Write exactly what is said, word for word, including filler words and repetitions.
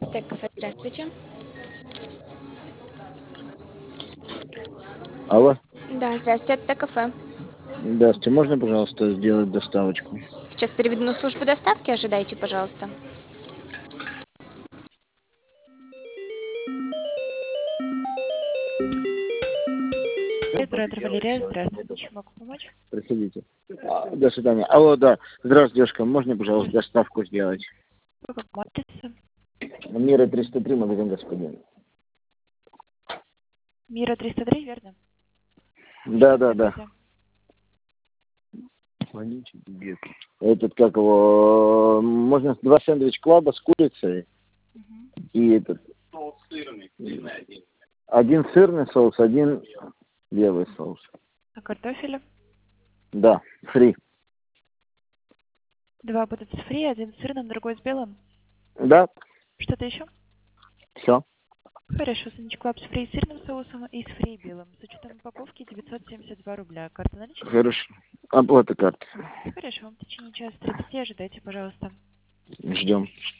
Ацтек кафе, здравствуйте. Алло. Да, здравствуйте, Ацтек кафе. Здравствуйте, можно, пожалуйста, сделать доставочку? Сейчас переведу на службу доставки, ожидайте, пожалуйста. Оператор Валерия, здравствуйте. Чем могу помочь? Приходите. А, До свидания. Алло, да. Здравствуйте, девушка. Можно, пожалуйста, доставку сделать? По какому адресу? Мира триста три, магазин «Господин». Мира триста три, верно? Да, да, да. Этот, как его, можно два сэндвич клаба с курицей. Угу. И этот. Один сырный соус, один белый соус. А картофеля? Да, фри. Два будут с фри, один с сырным, другой с белым. Да, Что-то еще? все. Хорошо, сэндвич клаб с фри и сырным соусом и с фри и белым. С учетом упаковки девятьсот семьдесят два рубля. Карта наличная? Хорошо. Оплата карты. Хорошо, в течение часа тридцати ожидайте, пожалуйста. Ждем.